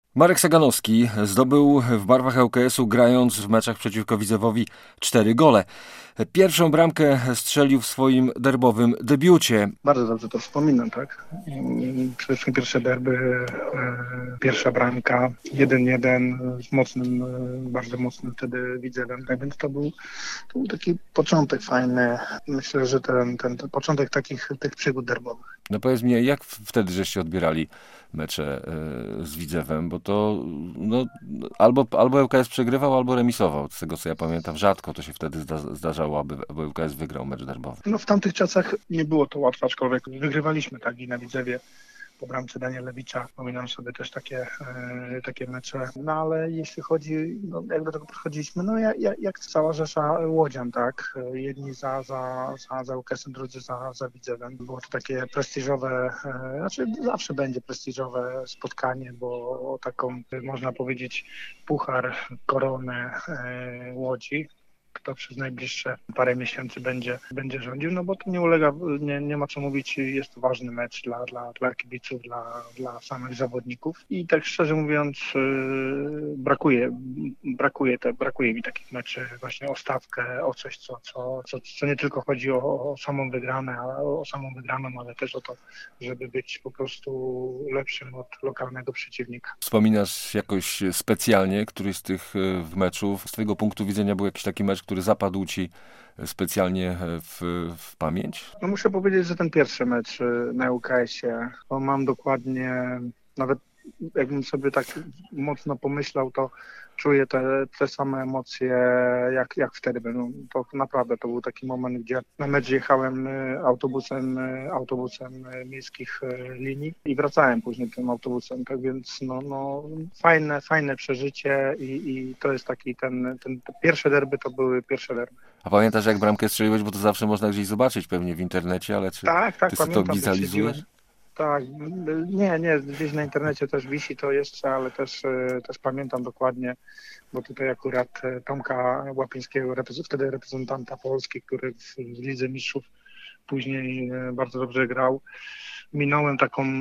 Marek Saganowski zdobył w barwach ŁKS-u, grając w meczach przeciwko Widzewowi, 4 gole. Pierwszą bramkę strzelił w swoim derbowym debiucie. Bardzo dobrze to wspominam, tak? Przede wszystkim pierwsze derby, pierwsza bramka, 1-1 z mocnym, bardzo mocnym wtedy Widzewem. Tak więc to był taki początek fajny. Myślę, że ten początek tych przygód derbowych. No powiedz mi, jak wtedy żeście odbierali mecze z Widzewem, bo to albo ŁKS przegrywał, albo remisował. Z tego co ja pamiętam, rzadko to się wtedy zdarzało, aby ŁKS wygrał mecz derbowy. No w tamtych czasach nie było to łatwe, aczkolwiek wygrywaliśmy tak i na Widzewie po bramce Danielewicza. Pominam sobie też takie mecze. No ale jeśli chodzi, jak do tego podchodziliśmy, jak cała rzesza łodzian, tak? Jedni za ŁKS-em, drudzy za Widzewem. Było to takie prestiżowe, zawsze będzie prestiżowe spotkanie, bo taką, można powiedzieć, puchar, koronę Łodzi, kto przez najbliższe parę miesięcy będzie rządził, no bo to nie ma co mówić, jest to ważny mecz dla kibiców, dla samych zawodników i tak szczerze mówiąc brakuje mi takich meczy właśnie o stawkę, o coś, co nie tylko chodzi o samą wygraną, ale też o to, żeby być po prostu lepszym od lokalnego przeciwnika. Wspominasz jakoś specjalnie któryś z tych meczów? Z twojego punktu widzenia był jakiś taki mecz, który zapadł ci specjalnie w pamięć? No muszę powiedzieć, że ten pierwszy mecz na ŁKS-ie, to mam dokładnie, nawet jakbym sobie tak mocno pomyślał, to czuję te same emocje jak wtedy. No, to naprawdę to był taki moment, gdzie na mecz jechałem autobusem miejskich linii i wracałem później tym autobusem. Tak więc fajne przeżycie i to jest taki ten pierwsze derby to były pierwsze derby. A pamiętasz, jak bramkę strzeliłeś, bo to zawsze można gdzieś zobaczyć, pewnie w internecie, ale czy Tak, ty sobie to pamiętam. wizualizujesz? Tak, nie, gdzieś na internecie też wisi to jeszcze, ale też pamiętam dokładnie, bo tutaj akurat Tomka Łapińskiego, wtedy reprezentanta Polski, który w Lidze Mistrzów później bardzo dobrze grał, minąłem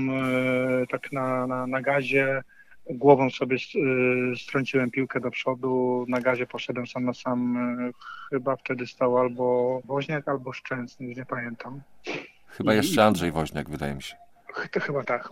tak na gazie, głową sobie strąciłem piłkę do przodu, na gazie poszedłem sam na sam, chyba wtedy stał albo Woźniak, albo Szczęsny, już nie pamiętam. Chyba jeszcze Andrzej Woźniak, wydaje mi się. To chyba tak.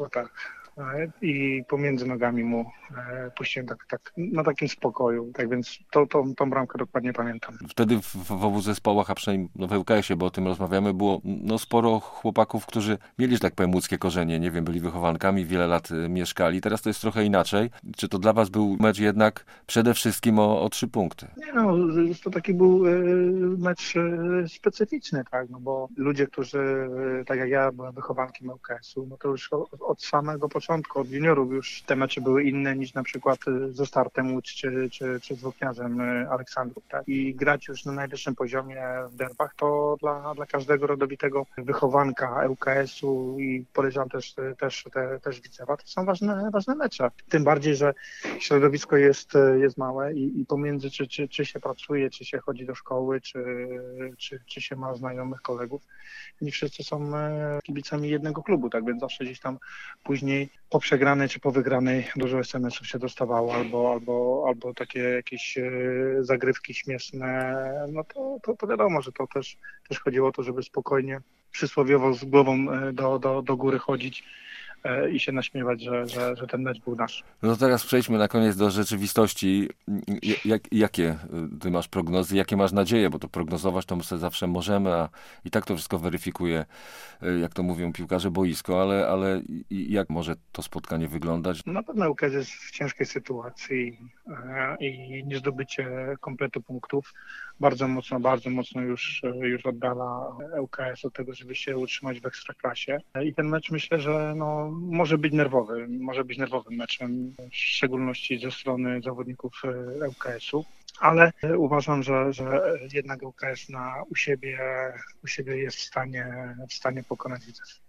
I pomiędzy nogami mu puściłem tak na takim spokoju. Tak więc tą bramkę dokładnie pamiętam. Wtedy w obu zespołach, a przynajmniej w ŁKS-ie, bo o tym rozmawiamy, było sporo chłopaków, którzy mieli, że tak powiem, łódzkie korzenie. Nie wiem, byli wychowankami, wiele lat mieszkali. Teraz to jest trochę inaczej. Czy to dla was był mecz jednak przede wszystkim o 3 punkty? Nie, to taki był mecz specyficzny, tak, no bo ludzie, którzy, tak jak ja, byłem wychowankiem ŁKS-u, no to już od samego początku, od juniorów już te mecze były inne niż na przykład ze Startem Łódź czy z Włókniarzem Aleksandrów, tak? I grać już na najwyższym poziomie w derbach to dla każdego rodowitego wychowanka ŁKS-u i podejrzewam też Widzewa, to są ważne mecze. Tym bardziej, że środowisko jest małe i pomiędzy czy się pracuje, czy się chodzi do szkoły, czy się ma znajomych kolegów, nie wszyscy są kibicami jednego klubu, tak więc zawsze gdzieś tam później po przegranej czy po wygranej dużo SMS-ów się dostawało albo takie jakieś zagrywki śmieszne, no to wiadomo, że to też chodziło o to, żeby spokojnie, przysłowiowo z głową do góry chodzić i się naśmiewać, że ten mecz był nasz. No to teraz przejdźmy na koniec do rzeczywistości. Jakie ty masz prognozy, jakie masz nadzieje, bo to prognozować to my sobie zawsze możemy, a i tak to wszystko weryfikuje, jak to mówią piłkarze, boisko, ale jak może to spotkanie wyglądać? Na pewno ŁKS jest w ciężkiej sytuacji i niezdobycie kompletu punktów bardzo mocno już oddala ŁKS od tego, żeby się utrzymać w Ekstraklasie. I ten mecz myślę, że może być nerwowym meczem, w szczególności ze strony zawodników ŁKS-u. Ale uważam, że jednak ŁKS u siebie jest w stanie pokonać Widzew.